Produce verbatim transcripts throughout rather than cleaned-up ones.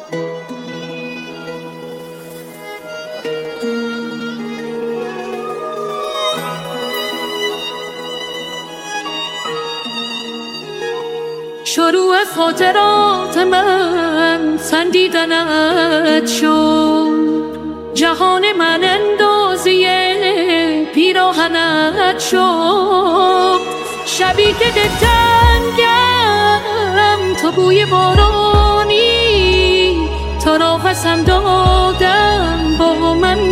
شروع خاطرات من خندیدنت شد، جهان من اندازه پیراهنت شد. شبی که دلتنگم تو بوی بارانی، تو را قسم دادم با من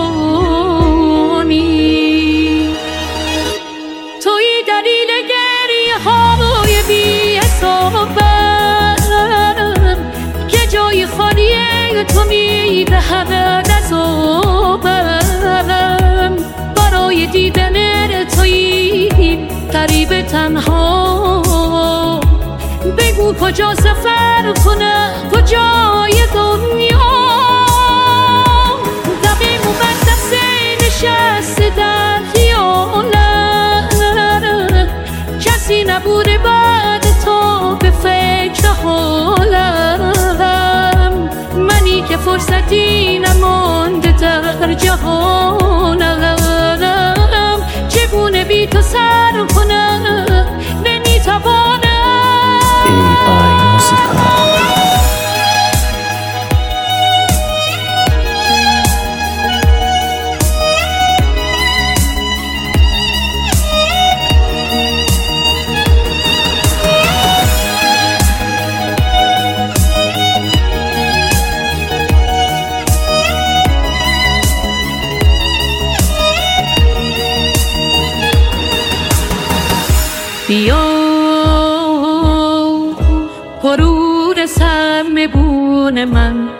بمانی. توی دلیل گریه های بی حسابم که جای خالی تو میدهد عذابم. برای دیدن توی غریب تنها، بگو کجا سفر کنم کجای دنیا. دقیق مقدس نشسته در خیالم، کسی نبوده بعد تو به فکر حالم. منی که فرصتی نمانده در جهانم، چگونه بی تو سر کنم نمیتوانم. ای آی موسیقا. بیا غرور سرنگون من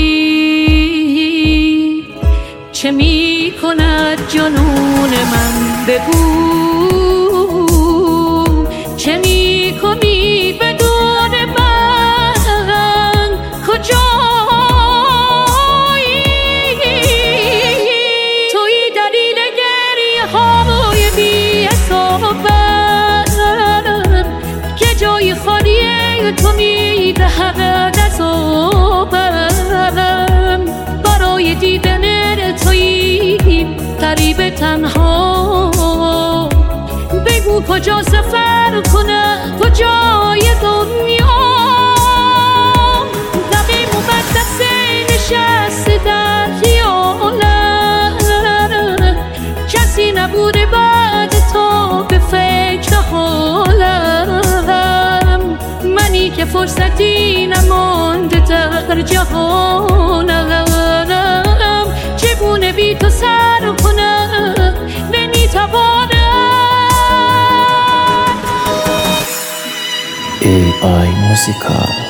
ببین، چه می کند جنون من. بگو چه می کنی بدون من، کجایی؟ توی دلیل گریه های بی حسابم که جای خالی تو میدهد عذابم. برای دیدن توی غریب تنها، بگو کجا سفر کنم کجای دنیا. لبی مقدس نشسته در خیالم، کسی نبوده بعد تو به فکر حالم. منی که فرصتی نمانده در جهانم، چگونه بی تو سر کنم نمیتوانم. ای آی موسیقا.